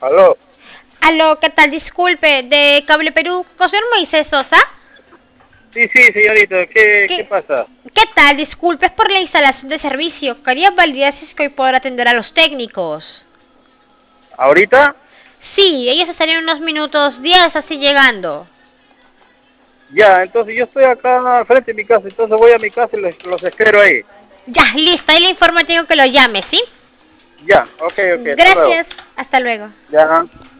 Aló. Aló, ¿qué tal? Disculpe, de Cable Perú, con señor Moisés Sosa. Sí, sí, señorita, ¿qué ¿Qué, pasa? ¿Qué tal? Disculpe, es por la instalación de servicio. Quería validar si es que hoy podrá atender a los técnicos. ¿Ahorita? Sí, ellos estarían unos minutos 10 así llegando. Ya, entonces yo estoy acá frente a mi casa, entonces voy a mi casa y los espero ahí. Ya, listo, ahí le informo, tengo que lo llame, ¿sí? Ya, ok, hasta luego. Gracias, hasta luego. Ya.